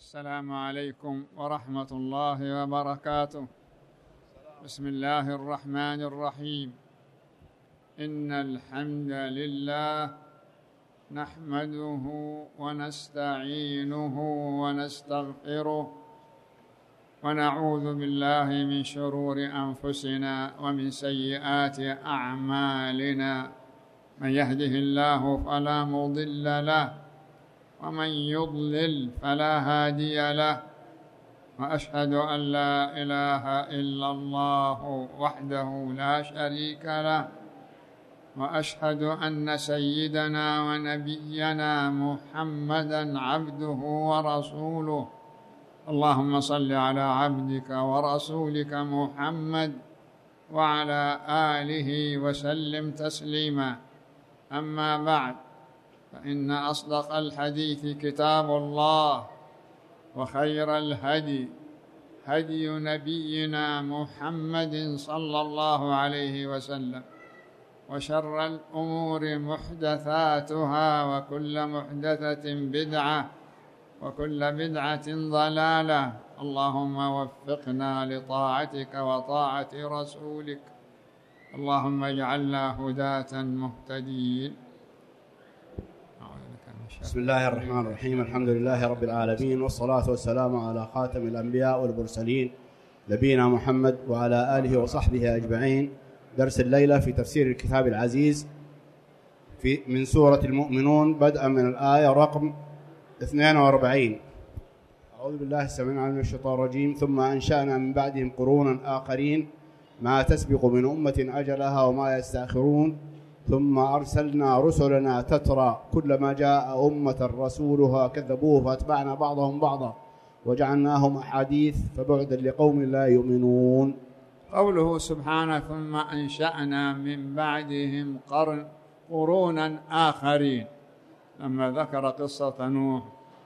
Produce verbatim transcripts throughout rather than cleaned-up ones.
السلام عليكم ورحمة الله وبركاته. بسم الله الرحمن الرحيم. إن الحمد لله نحمده ونستعينه ونستغفره ونعوذ بالله من شرور أنفسنا ومن سيئات أعمالنا. من يهده الله فلا مضل له ومن يضلل فلا هادي له، وأشهد أن لا إله إلا الله وحده لا شريك له، وأشهد أن سيدنا ونبينا محمدًا عبده ورسوله. اللهم صل على عبدك ورسولك محمد وعلى آله وسلم تسليما. أما بعد، فإن أصدق الحديث كتاب الله، وخير الهدي هدي نبينا محمد صلى الله عليه وسلم، وشر الأمور محدثاتها، وكل محدثة بدعة، وكل بدعة ضلالة. اللهم وفقنا لطاعتك وطاعة رسولك. اللهم اجعلنا هداة مهتدين. بسم الله الرحمن الرحيم. الحمد لله رب العالمين، والصلاة والسلام على خاتم الأنبياء والمرسلين نبينا محمد وعلى آله وصحبه أجمعين. درس الليلة في تفسير الكتاب العزيز في من سورة المؤمنون، بدءا من الآية رقم اثنين وأربعين. أعوذ بالله السميع العليم من الشيطان الرجيم. ثم أنشأنا من بعدهم قرونا آخرين ما تسبق من أمة أجلها وما يستأخرون ثم أرسلنا رسلنا تترى كلما جاء أمة رسولها كذبوه فأتبعنا بعضهم بعضا وجعلناهم أحاديث فبعدا لقوم لا يؤمنون. قوله سبحانه ثم أنشأنا من بعدهم قرن قرونا آخرين، لما ذكر قصة نوح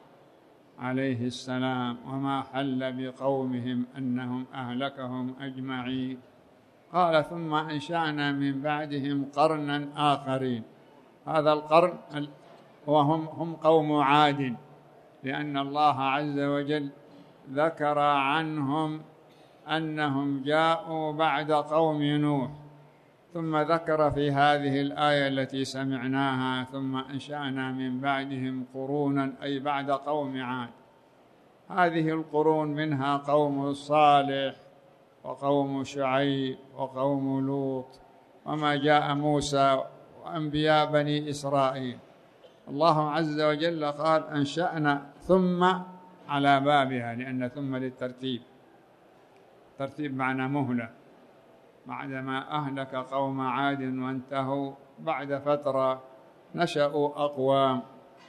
عليه السلام وما حل بقومهم أنهم أهلكهم أجمعين، قال ثم أنشأنا من بعدهم قرنا آخرين. هذا القرن وهم هم قوم عاد، لأن الله عز وجل ذكر عنهم أنهم جاءوا بعد قوم نوح، ثم ذكر في هذه الآية التي سمعناها ثم أنشأنا من بعدهم قرونا، أي بعد قوم عاد. هذه القرون منها قوم صالح وقوم شعيب وقوم لوط وما جاء موسى وأنبياء بني إسرائيل. الله عز وجل قال أنشأنا ثم على بابها، لأن ثم للترتيب، ترتيب معنى مهلة. بعدما أهلك قوم عاد وانتهوا، بعد فترة نشأوا أقوام،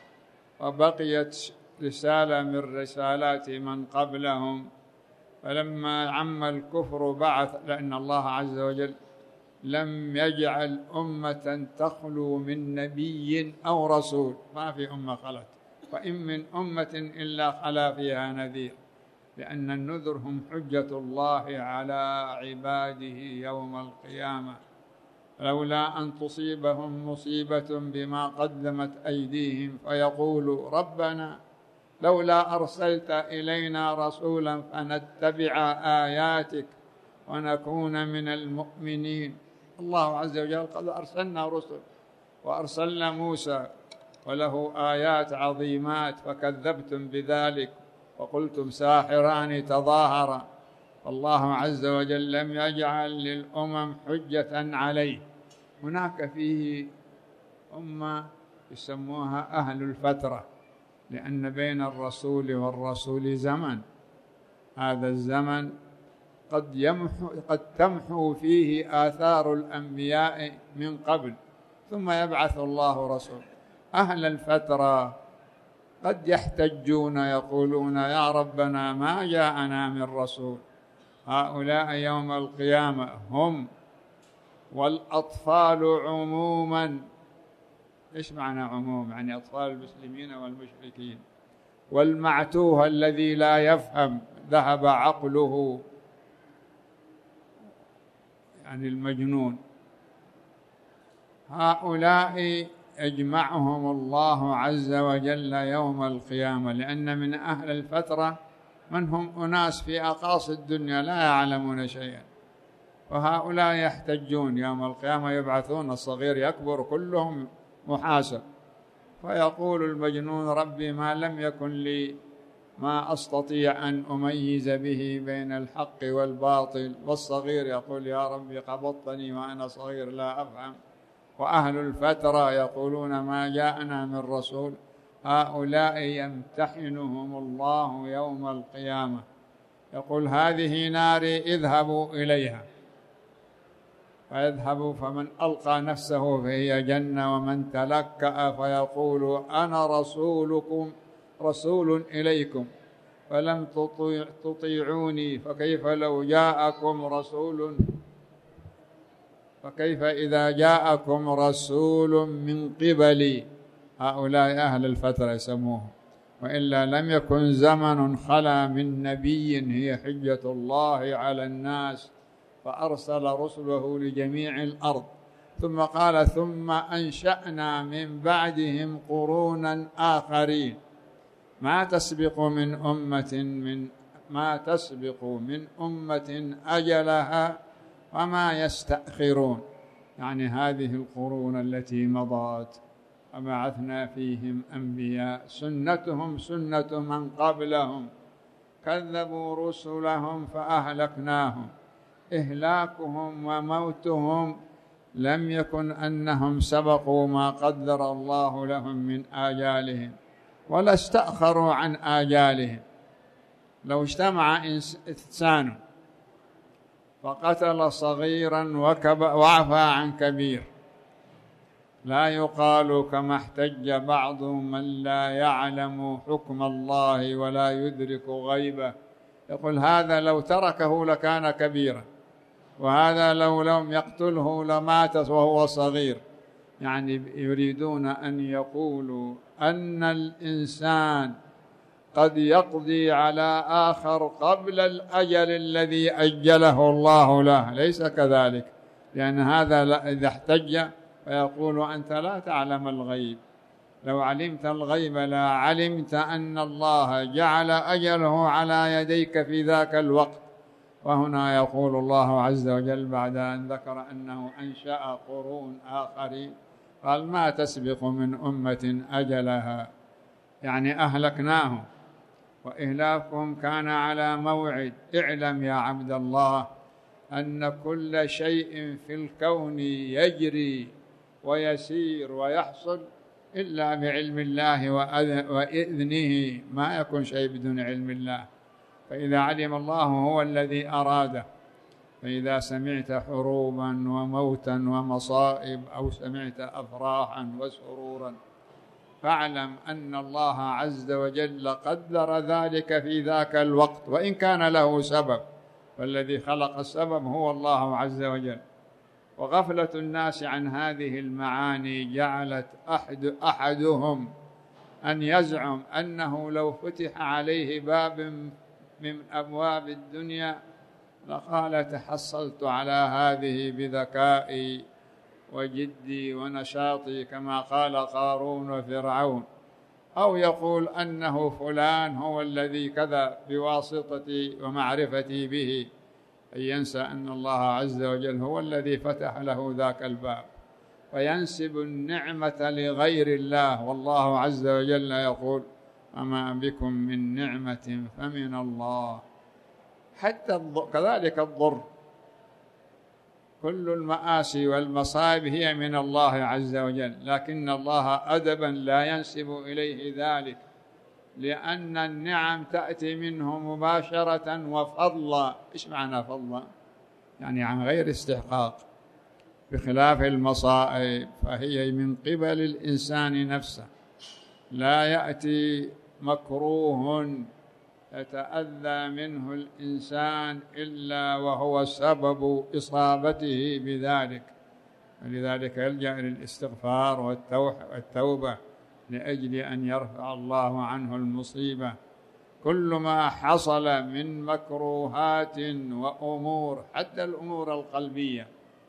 وبقيت رسالة من رسالات من قبلهم، فلما عم الكفر بعث، لأن الله عز وجل لم يجعل أمة تخلو من نبي أو رسول، ما في أمة خلت، وإن من أمة إلا خلا فيها نذير، لأن النذر هم حجة الله على عباده يوم القيامة. لولا أن تصيبهم مصيبة بما قدمت أيديهم فيقولوا ربنا لولا أرسلت إلينا رسولا فنتبع آياتك ونكون من المؤمنين. الله عز وجل قد أرسلنا رسل، وأرسلنا موسى وله آيات عظيمات فكذبتم بذلك وقلتم ساحران تظاهرا. الله عز وجل لم يجعل للأمم حجة عليه. هناك فيه أمة يسموها أهل الفترة، لأن بين الرسول والرسول زمن، هذا الزمن قد يمحو قد تمحو فيه آثار الأنبياء من قبل، ثم يبعث الله رسول. أهل الفترة قد يحتجون يقولون يا ربنا ما جاءنا من رسول. هؤلاء يوم القيامة هم والأطفال عموما. إيش معنى عموم؟ يعني أطفال المسلمين والمشركين، والمعتوه الذي لا يفهم ذهب عقله، يعني المجنون. هؤلاء يجمعهم الله عز وجل يوم القيامة، لأن من أهل الفترة من هم أناس في أقاصي الدنيا لا يعلمون شيئا، وهؤلاء يحتجون يوم القيامة، يبعثون الصغير يكبر كلهم محاسب، فيقول المجنون ربي ما لم يكن لي ما أستطيع أن أميز به بين الحق والباطل، والصغير يقول يا ربي قبضتني وأنا صغير لا أفهم. وأهل الفترة يقولون ما جاءنا من رسول. هؤلاء يمتحنهم الله يوم القيامة، يقول هذه ناري اذهبوا إليها، فيذهبوا فمن ألقى نفسه فهي جنة، ومن تلكأ فيقول أنا رسولكم رسول إليكم فلم تطيع تطيعوني، فكيف لو جاءكم رسول فكيف إذا جاءكم رسول من قبلي. هؤلاء أهل الفترة يسموه، وإلا لم يكن زمن خلا من نبي هي حجة الله على الناس، فأرسل رسله لجميع الأرض، ثم قال ثم أنشأنا من بعدهم قرونا آخرين ما تسبق من أمة من ما تسبق من أمة أجلها وما يستأخرون، يعني هذه القرون التي مضت وبعثنا فيهم أنبياء سنتهم سنة من قبلهم كذبوا رسلهم فأهلكناهم، إهلاكهم وموتهم لم يكن أنهم سبقوا ما قدر الله لهم من آجالهم ولا استأخروا عن آجالهم. لو اجتمع إنسان فقتل صغيرا وعفى عن كبير لا يقال كما احتج بعض من لا يعلم حكم الله ولا يدرك غيبه، يقول هذا لو تركه لكان كبيرا، وهذا لو لم يقتله لمات وهو صغير. يعني يريدون أن يقولوا أن الإنسان قد يقضي على آخر قبل الأجل الذي أجله الله له، ليس كذلك، لأن هذا إذا احتج فيقول أنت لا تعلم الغيب، لو علمت الغيب لا علمت أن الله جعل أجله على يديك في ذاك الوقت. وهنا يقول الله عز وجل بعد أن ذكر أنه أنشأ قرون آخرين قال ما تسبق من أمة أجلها، يعني أهلكناهم، وإهلاكهم كان على موعد. اعلم يا عبد الله أن كل شيء في الكون يجري ويسير ويحصل إلا بعلم الله وإذنه، ما يكون شيء بدون علم الله، فإذا علم الله هو الذي أراده. فإذا سمعت حروبا وموتا ومصائب أو سمعت أفراحا وسرورا فاعلم أن الله عز وجل قدر ذلك في ذاك الوقت، وإن كان له سبب، فالذي خلق السبب هو الله عز وجل. وغفلة الناس عن هذه المعاني جعلت أحد أحدهم أن يزعم أنه لو فتح عليه باب من أبواب الدنيا لقال تحصلت على هذه بذكائي وجدي ونشاطي كما قال قارون وفرعون، أو يقول أنه فلان هو الذي كذا بواسطتي ومعرفتي به، أن ينسى أن الله عز وجل هو الذي فتح له ذاك الباب، فينسب النعمة لغير الله، والله عز وجل يقول وما بكم من نعمة فمن الله. حتى كذلك الضر، كل المآسي والمصائب هي من الله عز وجل، لكن الله أدبا لا ينسب إليه ذلك، لأن النعم تأتي منه مباشرة وفضلا. إيش معنى فضلا؟ يعني عن غير استحقاق، بخلاف المصائب فهي من قبل الإنسان نفسه، لا يأتي مكروه يتأذى منه الإنسان إلا وهو سبب إصابته بذلك، ولذلك يلجأ للاستغفار والتوبة لأجل أن يرفع الله عنه المصيبة. كل ما حصل من مكروهات وأمور، حتى الأمور القلبية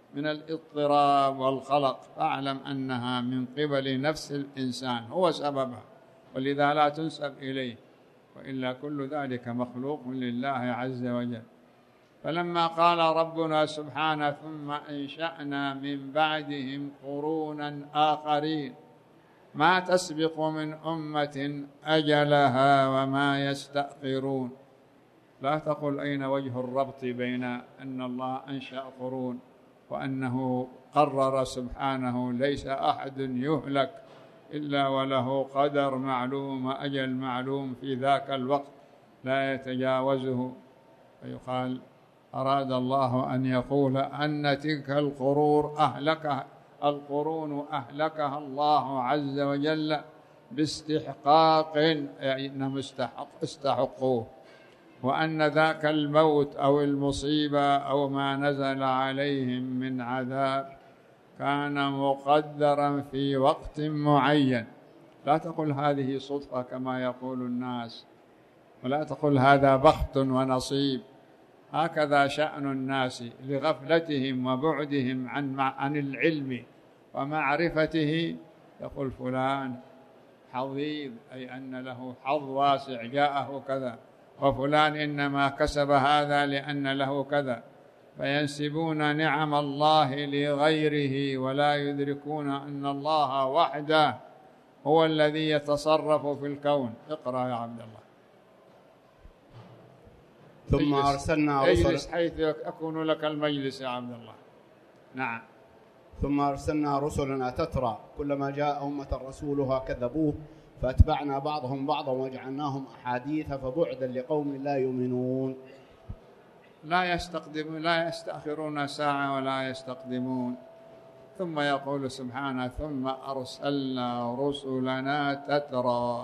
من الاضطراب والقلق، فاعلم أنها من قبل نفس الإنسان هو سببها، ولذا لا تنسب إليه، وإلا كل ذلك مخلوق لله عز وجل. فلما قال ربنا سبحانه ثم أنشأنا من بعدهم قرونا آخرين ما تسبق من أمة أجلها وما يستأخرون، لا تقل أين وجه الربط بين أن الله أنشأ قرون وأنه قرر سبحانه ليس أحد يهلك إلا وله قدر معلوم وأجل معلوم في ذاك الوقت لا يتجاوزه، فيقال أراد الله أن يقول أن تلك القرون أهلكها القرون أهلكها الله عز وجل باستحقاق، يعني إنهم استحق استحقوه، وأن ذاك الموت أو المصيبة أو ما نزل عليهم من عذاب كان مقدرا في وقت معين. لا تقل هذه صدفة كما يقول الناس، ولا تقل هذا بخت ونصيب. هكذا شأن الناس لغفلتهم وبعدهم عن عن العلم ومعرفته، يقول فلان حظيظ، أي أن له حظ واسع جاءه كذا، وفلان إنما كسب هذا لأن له كذا، فينسبون نعم الله لغيره ولا يدركون أن الله وحده هو الذي يتصرف في الكون. اقرأ يا عبد الله. ثم أرسلنا رسلا، اجلس حيث يكون لك المجلس يا عبد الله. نعم. ثم أرسلنا رسلنا تترى كلما جاء أمة رسولها كذبوه فأتبعنا بعضهم بعضا وجعلناهم أحاديث فبعدا لقوم لا يؤمنون. لا يستقدمون، لا يستأخرون ساعة ولا يستقدمون. ثم يقول سبحانه ثم أرسلنا رسلنا تترى،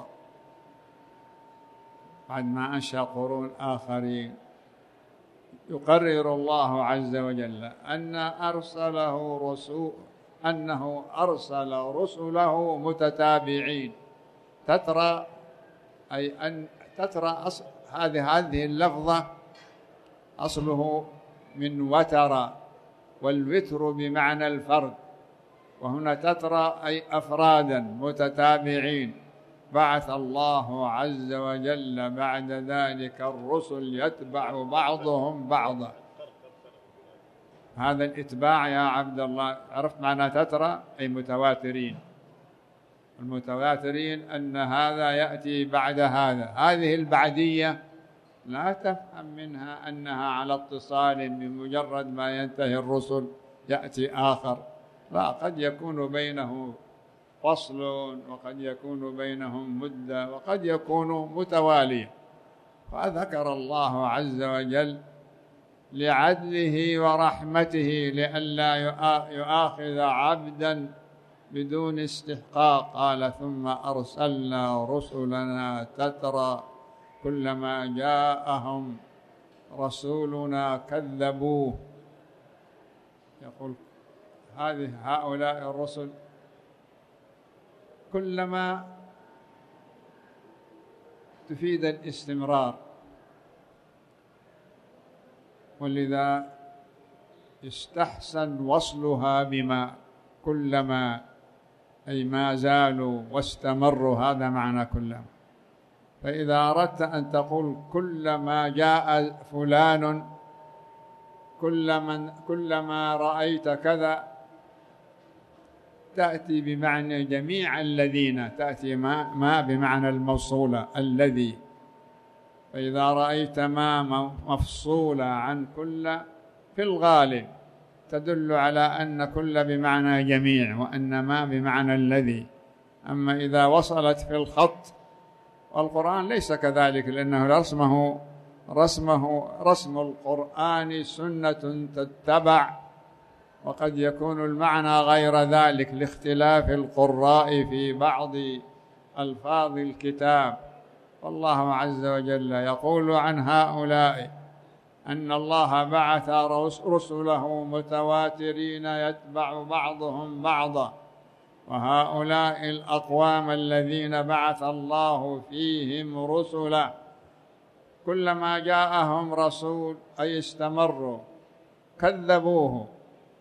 بعد ما أنشأ قرون آخرين يقرر الله عز وجل أن أرسله رسول أنه أرسل رسله متتابعين. تترى أي أن تترى أصل هذه هذه اللفظة أصله من وتر، والوتر بمعنى الفرد، وهنا تترى أي أفرادا متتابعين. بعث الله عز وجل بعد ذلك الرسل يتبع بعضهم بعضا. هذا الإتباع يا عبد الله، عرفت معنى تترى؟ أي متواترين. المتواترين أن هذا يأتي بعد هذا. هذه البعدية لا تفهم منها أنها على اتصال، بمجرد ما ينتهي الرسل يأتي آخر، لا، قد يكون بينه فصل وقد يكون بينهم مدة وقد يكون متوالية. فذكر الله عز وجل لعدله ورحمته لئلا يؤاخذ عبدا بدون استحقاق، قال ثم أرسلنا رسلنا تترى كلما جاءهم رسولنا كذبوه. يقول هذه هؤلاء الرسل كلما تفيد الاستمرار، ولذا يستحسن وصلها بما كلما، أي ما زالوا واستمروا، هذا معنى كلما. فإذا أردت أن تقول كلما جاء فلان كلما كلما رأيت كذا، تأتي بمعنى جميع الذين، تأتي ما, ما بمعنى الموصولة الذي. فإذا رأيت ما مفصولة عن كل في الغالب تدل على أن كل بمعنى جميع، وأن ما بمعنى الذي. أما إذا وصلت في الخط، والقرآن ليس كذلك، لأنه رسمه رسمه رسم القرآن سنة تتبع، وقد يكون المعنى غير ذلك لاختلاف القراء في بعض ألفاظ الكتاب. والله عز وجل يقول عن هؤلاء أن الله بعث رسله متواترين يتبع بعضهم بعضا، وهؤلاء الأقوام الذين بعث الله فيهم رسلا كلما جاءهم رسول أي استمروا كذبوه،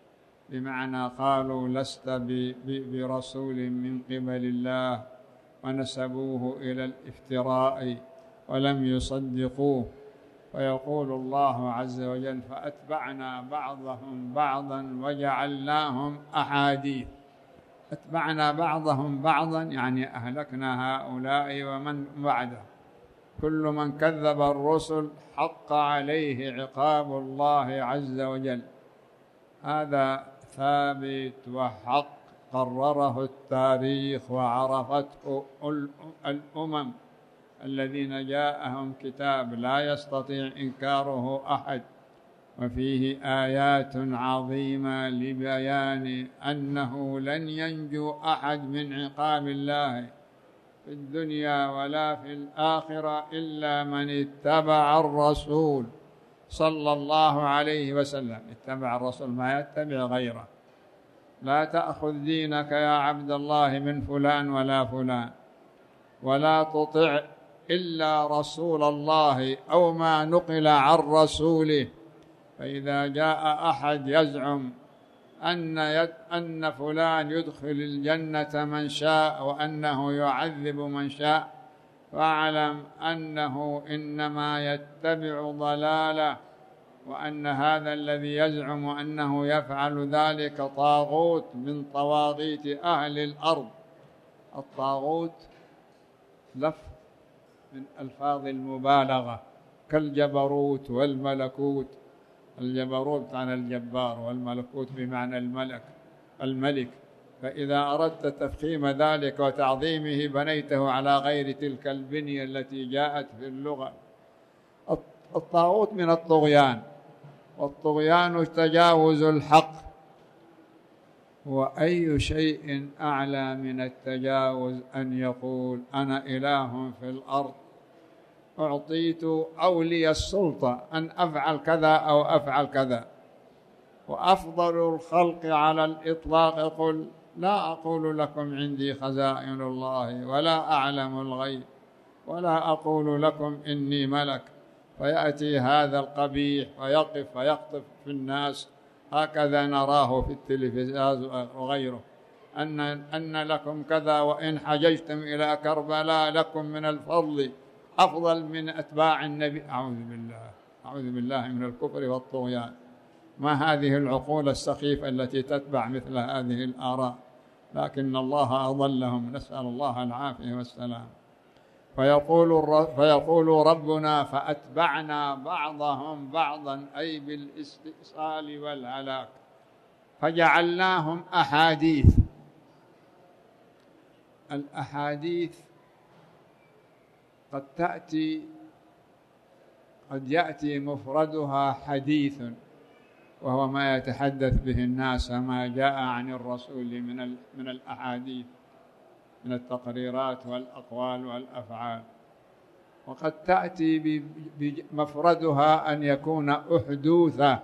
بمعنى قالوا لست برسول من قبل الله، ونسبوه إلى الافتراء ولم يصدقوه. فيقول الله عز وجل: فأتبعنا بعضهم بعضا وجعلناهم أحاديث. أتبعنا بعضهم بعضا يعني أهلكنا هؤلاء ومن بعده. كل من كذب الرسل حق عليه عقاب الله عز وجل. هذا ثابت وحق قرره التاريخ وعرفته الأمم الذين جاءهم كتاب لا يستطيع إنكاره أحد، وفيه آيات عظيمة لبيان أنه لن ينجو أحد من عقاب الله في الدنيا ولا في الآخرة إلا من اتبع الرسول صلى الله عليه وسلم. اتبع الرسول، ما يتبع غيره. لا تأخذ دينك يا عبد الله من فلان ولا فلان، ولا تطع إلا رسول الله أو ما نقل عن رسوله. فإذا جاء أحد يزعم أن يد أن فلان يدخل الجنة من شاء وأنه يعذب من شاء، فاعلم أنه إنما يتبع ضلاله، وأن هذا الذي يزعم أنه يفعل ذلك طاغوت من طواغيت أهل الأرض. الطاغوت لفظ من ألفاظ المبالغة كالجبروت والملكوت. الجبروت معنى الجبار، والملكوت بمعنى الملك الملك. فإذا أردت تفخيم ذلك وتعظيمه بنيته على غير تلك البنية التي جاءت في اللغة. الطاغوت من الطغيان، والطغيان تجاوز الحق. وأي شيء أعلى من التجاوز أن يقول أنا إله في الأرض، أعطيت أو لي السلطة أن أفعل كذا أو أفعل كذا. وأفضل الخلق على الإطلاق يقول لا أقول لكم عندي خزائن الله ولا أعلم الغيب ولا أقول لكم إني ملك. فيأتي هذا القبيح ويقف ويقطف في الناس، هكذا نراه في التلفزيون وغيره، أن أن لكم كذا، وإن حججتم إلى كربلاء لكم من الفضل أفضل من أتباع النبي. أعوذ بالله أعوذ بالله من الكفر والطغيان. ما هذه العقول السخيفة التي تتبع مثل هذه الآراء؟ لكن الله أضلهم، نسأل الله العافية والسلام. فيقول فيقول ربنا فأتبعنا بعضهم بعضا، أي بالاستئصال والهلاك، فجعلناهم أحاديث. الأحاديث قد تأتي قد يأتي مفردها حديث، وهو ما يتحدث به الناس، ما جاء عن الرسول من من الأحاديث من التقريرات والأقوال والأفعال. وقد تأتي بمفردها أن يكون أحدوثة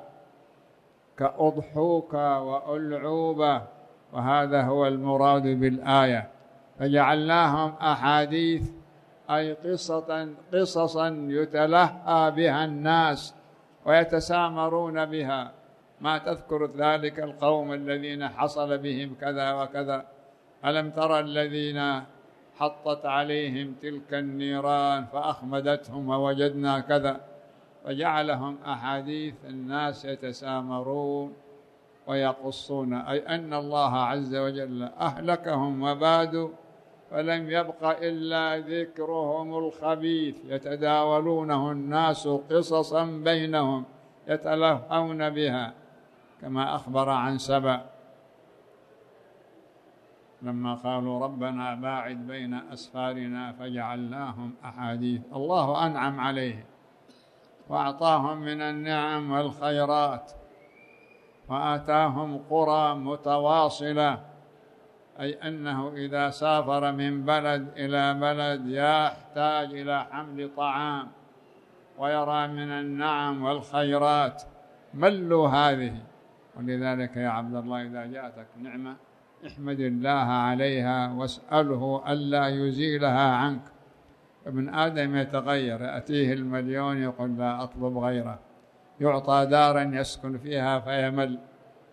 كأضحوكة وألعوبة، وهذا هو المراد بالآية. فجعلناهم أحاديث أي قصة قصصا يتلهى بها الناس ويتسامرون بها. ما تذكر ذلك القوم الذين حصل بهم كذا وكذا، ألم ترى الذين حطت عليهم تلك النيران فأخمدتهم ووجدنا كذا. فجعلهم أحاديث الناس يتسامرون ويقصون، أي أن الله عز وجل أهلكهم وبادوا، فلم يبق إلا ذكرهم الخبيث يتداولونه الناس قصصا بينهم يتلهون بها، كما أخبر عن سبأ لما قالوا ربنا باعد بين أسفارنا فجعلناهم أحاديث. الله أنعم عليهم وأعطاهم من النعم والخيرات، وآتاهم قرى متواصلة، أي أنه إذا سافر من بلد إلى بلد يحتاج إلى حمل طعام ويرى من النعم والخيرات. ملوا هذه. ولذلك يا عبد الله إذا جاءتك نعمة احمد الله عليها واسأله ألا يزيلها عنك. ابن آدم يتغير، يأتيه المليون يقول لا أطلب غيره، يعطى دارا يسكن فيها فيمل،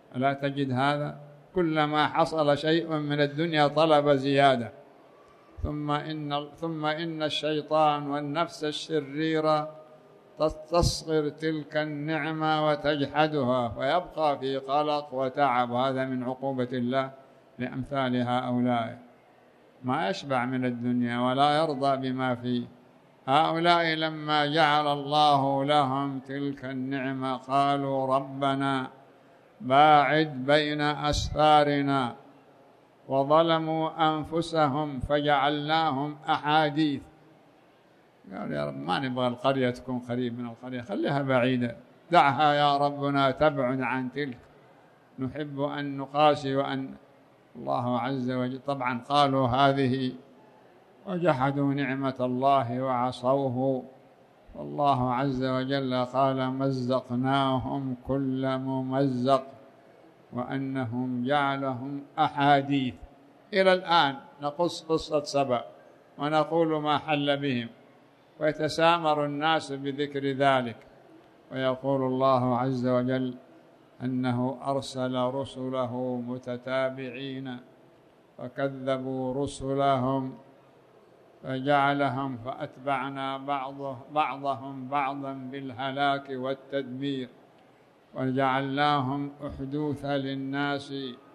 ألا تجد هذا؟ كلما حصل شيء من الدنيا طلب زيادة. ثم إن, ثم إن الشيطان والنفس الشريرة تستصغر تلك النعمة وتجحدها، فيبقى في قلق وتعب. هذا من عقوبة الله لأمثال هؤلاء، ما يشبع من الدنيا ولا يرضى بما فيه. هؤلاء لما جعل الله لهم تلك النعمة قالوا ربنا باعد بين أسفارنا، وظلموا أنفسهم فجعلناهم أحاديث. قال يا رب ما نبغى القرية تكون قريب من القرية، خليها بعيدة، دعها يا ربنا تبعد عن تلك، نحب أن نقاسي. وأن الله عز وجل طبعا قالوا هذه وجحدوا نعمة الله وعصوه، والله عز وجل قال مزقناهم كل ممزق، وأنهم جعلهم أحاديث. إلى الآن نقص قصة سبأ ونقول ما حل بهم، ويتسامر الناس بذكر ذلك. ويقول الله عز وجل أنه أرسل رسله متتابعين فكذبوا رسلهم فجعلهم فأتبعنا بعضه بعضهم بعضا بالهلاك والتدمير، وجعلناهم أحدوثا للناس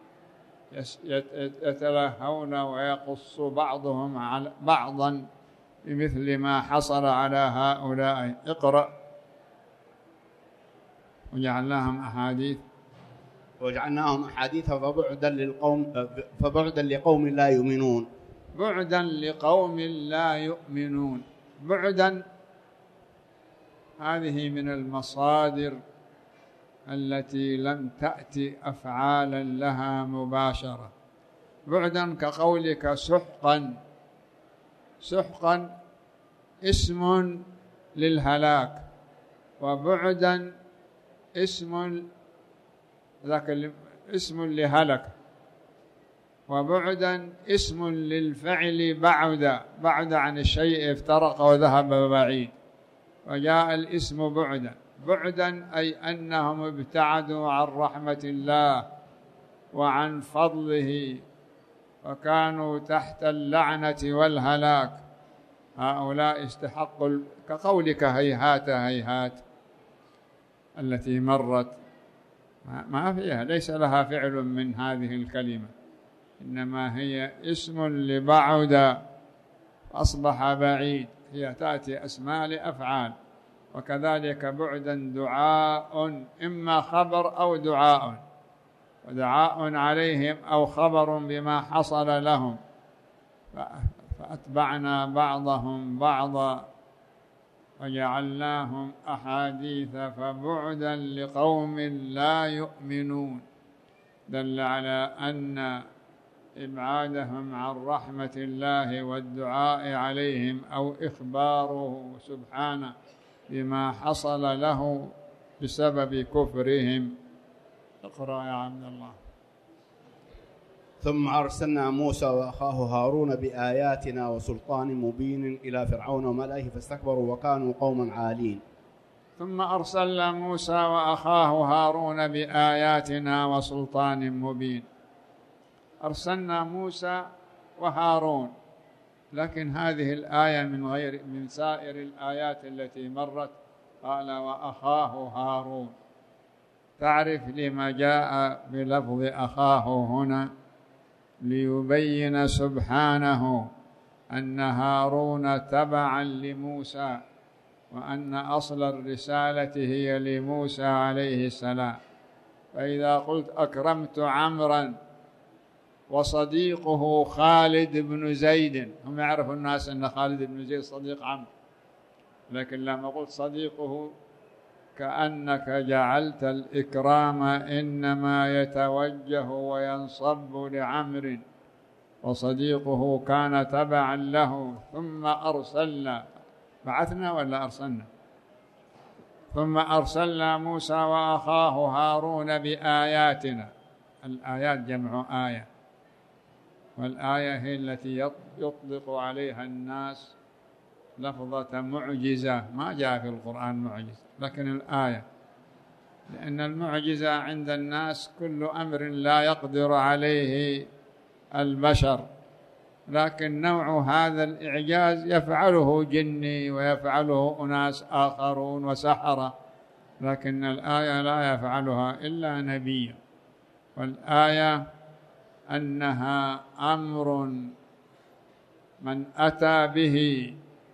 يتلهون ويقص بعضهم على بعضا بمثل ما حصل على هؤلاء. اقرأ. وجعلناهم أحاديث وجعلناهم أحاديث فبعدا للقوم فبعدا لقوم لا يؤمنون. بعدا لقوم لا يؤمنون. بعدا هذه من المصادر التي لم تأتي أفعالا لها مباشرة. بعدا كقولك سحقا. سحقا اسم للهلاك، وبعدا اسم ذاك اسم لهلك، وبعدا اسم للفعل بعد بعد عن الشيء افترق وذهب بعيد، وجاء الاسم بعدا. بعدا أي أنهم ابتعدوا عن رحمة الله وعن فضله، وكانوا تحت اللعنة والهلاك. هؤلاء استحقوا كقولك هيهات هيهات التي مرت ما فيها، ليس لها فعل من هذه الكلمة، إنما هي اسم لبعد أصبح بعيد، هي تأتي أسماء لأفعال. وكذلك بعدا دعاء، إما خبر أو دعاء، ودعاء عليهم أو خبر بما حصل لهم. فأتبعنا بعضهم بعضا وجعلناهم أحاديث فبعدا لقوم لا يؤمنون. دل على أن إبعادهم عن رحمة الله والدعاء عليهم أو إخباره سبحانه بما حصل له بسبب كفرهم. اقرأ يا عبد الله. ثم أرسلنا موسى وأخاه هارون بآياتنا وسلطان مبين إلى فرعون وملئه فاستكبروا وكانوا قوما عالين. ثم أرسلنا موسى وأخاه هارون بآياتنا وسلطان مبين. أرسلنا موسى وهارون، لكن هذه الآية من غير من سائر الآيات التي مرت. قال وأخاه هارون. تعرف لما جاء بلفظ أخاه هنا؟ ليبين سبحانه أن هارون تبعا لموسى، وأن أصل الرسالة هي لموسى عليه السلام. فإذا قلت أكرمت عمرا وصديقه خالد بن زيد، هم يعرفوا الناس أن خالد بن زيد صديق عمرو، لكن لما قلت صديقه كأنك جعلت الإكرام إنما يتوجه وينصب لعمر، وصديقه كان تبعا له. ثم أرسلنا، بعثنا ولا أرسلنا؟ ثم أرسلنا موسى وأخاه هارون بآياتنا. الآيات جمع آية، والآية هي التي يطلق عليها الناس لفظة معجزة. ما جاء في القرآن معجزة، لكن الآية. لأن المعجزة عند الناس كل أمر لا يقدر عليه البشر، لكن نوع هذا الإعجاز يفعله جني ويفعله أناس آخرون وسحرة، لكن الآية لا يفعلها إلا نبي. والآية أنها أمر من أتى به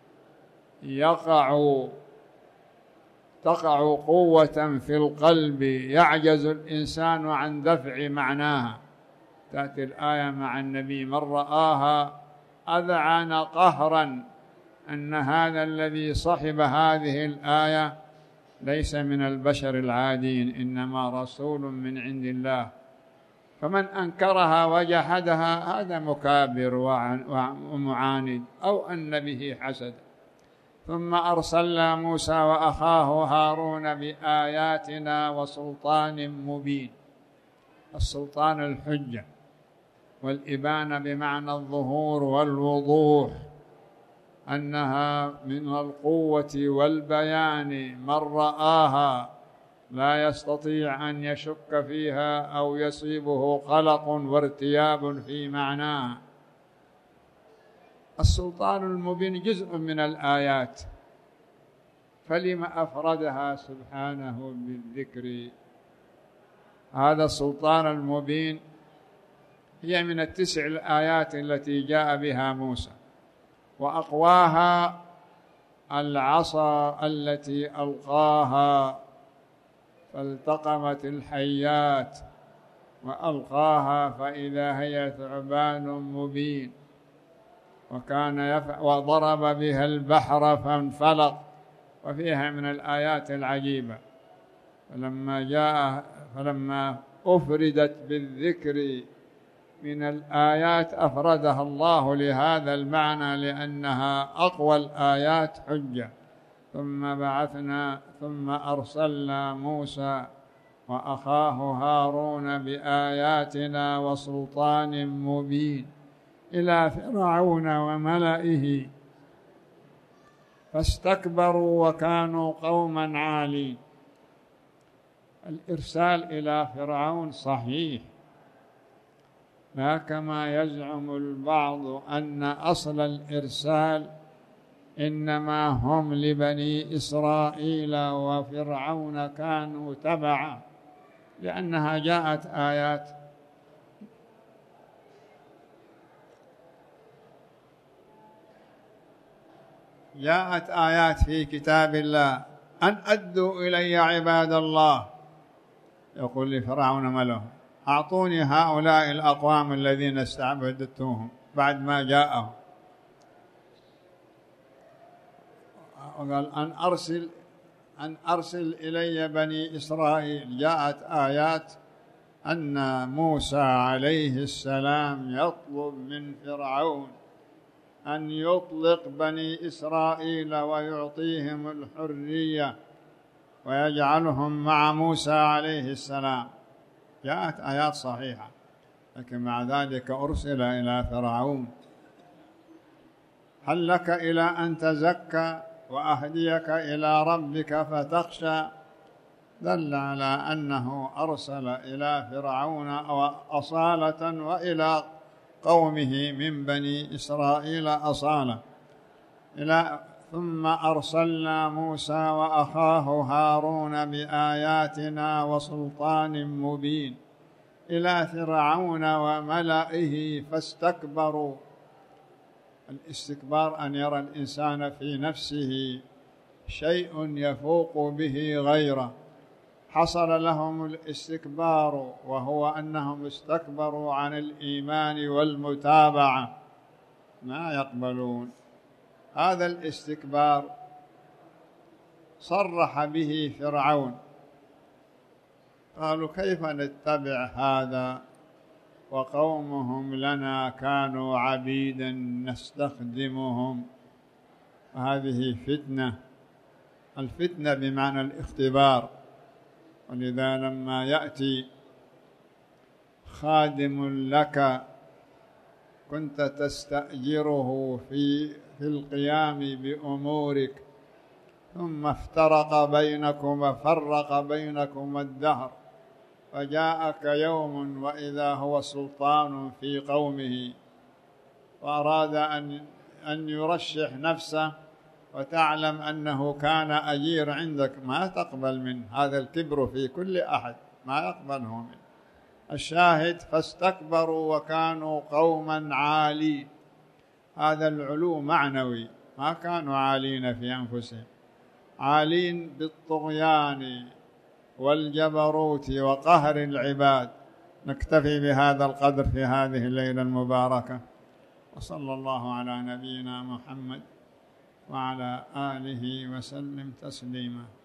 يقع تقع قوة في القلب يعجز الإنسان عن دفع معناها. تأتي الآية مع النبي من رآها أذعن قهرا أن هذا الذي صحب هذه الآية ليس من البشر العاديين، إنما رسول من عند الله. فمن أنكرها وجحدها هذا مكابر ومعاند أو أن به حسد. ثم أرسلنا موسى وأخاه هارون بآياتنا وسلطان مبين. السلطان الحجة، والإبانة بمعنى الظهور والوضوح، أنها من القوة والبيان، من رآها لا يستطيع أن يشك فيها أو يصيبه قلق وارتياب في معناها. السلطان المبين جزء من الآيات، فلما أفردها سبحانه بالذكر؟ هذا السلطان المبين هي من التسع الآيات التي جاء بها موسى، وأقواها العصا التي ألقاها فالتقمت الحيات، وألقاها فإذا هي ثعبان مبين، وكان يفع وضرب بها البحر فانفلق، وفيها من الآيات العجيبة. فلما جاء فلما أفردت بالذكر من الآيات أفردها الله لهذا المعنى، لأنها أقوى الآيات حجة. ثم بعثنا ثم أرسلنا موسى وأخاه هارون بآياتنا وسلطان مبين إلى فرعون وملئه فاستكبروا وكانوا قوما عالين. الإرسال إلى فرعون صحيح، لا كما يزعم البعض أن أصل الإرسال إنما هم لبني إسرائيل وفرعون كانوا تبعا، لأنها جاءت آيات جاءت آيات في كتاب الله أن أدوا إلي عباد الله. يقول لفرعون ملهم أعطوني هؤلاء الأقوام الذين استعبدتهم بعد ما جاءهم، وقال أن أرسل أن أرسل إلي بني إسرائيل. جاءت آيات أن موسى عليه السلام يطلب من فرعون أن يطلق بني إسرائيل ويعطيهم الحرية ويجعلهم مع موسى عليه السلام. جاءت آيات صحيحة، لكن مع ذلك أرسل إلى فرعون. هل لك إلى أن تزكى وأهديك إلى ربك فتخشى؟ دل على أنه أرسل إلى فرعون أصالة وإلى قومه من بني إسرائيل أصالة. إلى ثم أرسلنا موسى وأخاه هارون بآياتنا وسلطان مبين إلى فرعون وملئه فاستكبروا. الاستكبار أن يرى الإنسان في نفسه شيء يفوق به غيره. حصل لهم الاستكبار وهو أنهم استكبروا عن الإيمان والمتابعة، ما يقبلون. هذا الاستكبار صرح به فرعون، قالوا كيف نتبع هذا وقومهم لنا كانوا عبيدا نستخدمهم. هذه فتنة، الفتنة بمعنى الاختبار. ولذا لما يأتي خادم لك كنت تستأجره في في القيام بأمورك، ثم افترق بينكم فرق بينكم الدهر، فجاءك يوم وإذا هو سلطان في قومه، وأراد أن أن يرشح نفسه وتعلم أنه كان أجير عندك، ما تقبل منه، هذا الكبر في كل أحد ما يقبله منه. الشاهد فاستكبروا وكانوا قوما عالين، هذا العلو معنوي، ما كانوا عالين في أنفسهم، عالين بالطغيان والجبروت وقهر العباد. نكتفي بهذا القدر في هذه الليلة المباركة، وصلى الله على نبينا محمد وعلى آله وسلم تسليما.